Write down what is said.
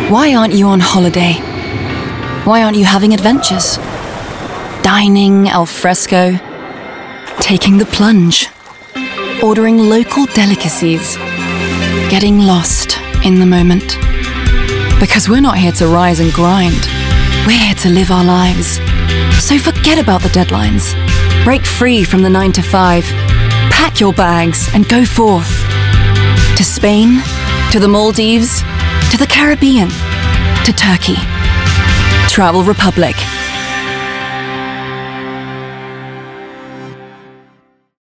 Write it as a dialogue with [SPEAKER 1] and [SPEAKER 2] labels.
[SPEAKER 1] Why aren't you on holiday? Why aren't you having adventures? Dining al fresco, taking the plunge, ordering local delicacies, getting lost in the moment. Because we're not here to rise and grind. We're here to live our lives. So forget about the deadlines. Break free from the 9 to 5. Pack your bags and go forth. To Spain, to the Maldives, to the Caribbean, to Turkey. Travel Republic.